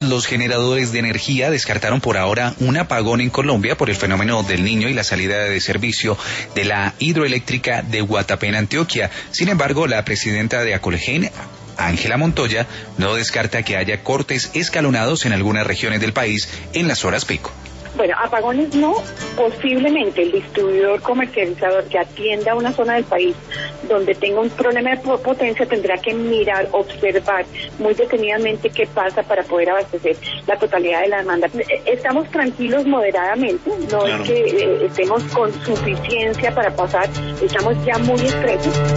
los generadores de energía descartaron por ahora un apagón en Colombia por el fenómeno del Niño y la salida de servicio de la hidroeléctrica de Guatapé en Antioquia. Sin embargo, la presidenta de Acolgen, Ángela Montoya, no descarta que haya cortes escalonados en algunas regiones del país en las horas pico. Bueno, apagones no, posiblemente el distribuidor comercializador que atienda una zona del país donde tenga un problema de potencia tendrá que mirar, observar muy detenidamente qué pasa para poder abastecer la totalidad de la demanda. Estamos tranquilos moderadamente, no es que estemos con suficiencia para pasar, estamos ya muy estresos.